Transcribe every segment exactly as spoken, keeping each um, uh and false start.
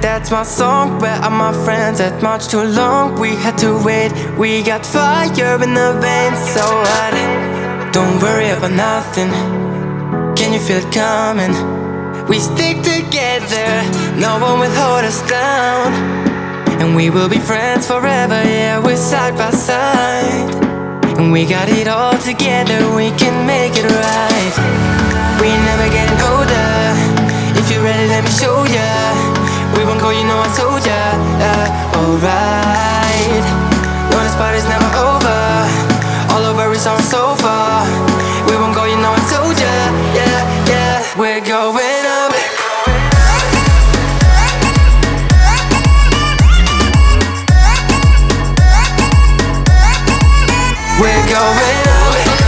That's my song. Where are my friends? That much too long. We had to wait. We got fire in the veins. So what? Don't worry about nothing. Can you feel it coming? We stick together. No one will hold us down. And we will be friends forever. Yeah, we're side by side. And we got it all together. We can make it right. We never getting older. If you're ready, let me show ya. We won't go, you know I told ya. uh, Alright. No, this party's never over. All over is our sofa. We won't go, you know I told ya. Yeah, yeah. We're going up. We're going up.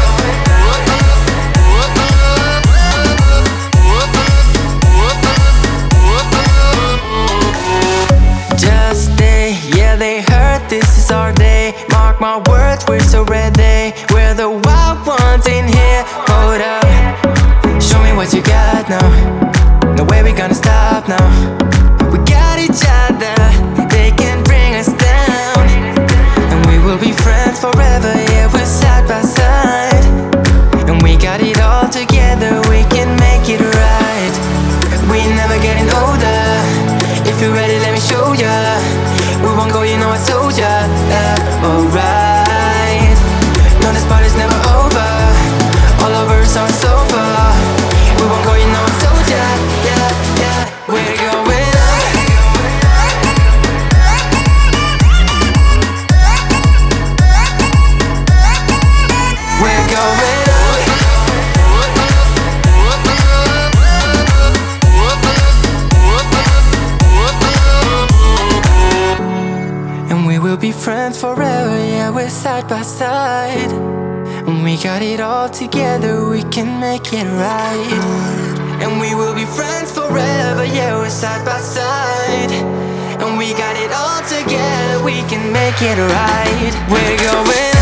Just stay, yeah, they heard this is our day. Mark my words, we're so ready. We're the wild ones in here. Hold up, show me what you got now. No way we gonna stop now. We got each other, they can bring us down. And we will be friends forever, yeah, we're side by side. And we got it all together, we can make it right. We never getting older. If you're ready, let me show ya. We won't go, you know I told ya. uh, Alright. No, this party's never over. All over is our sofa. We won't go, you know I told ya. Yeah, yeah. We're going up. We're going up. And we will be friends forever, yeah, we're side by side. And we got it all together, we can make it right. And we will be friends forever, yeah, we're side by side. And we got it all together, we can make it right. We're going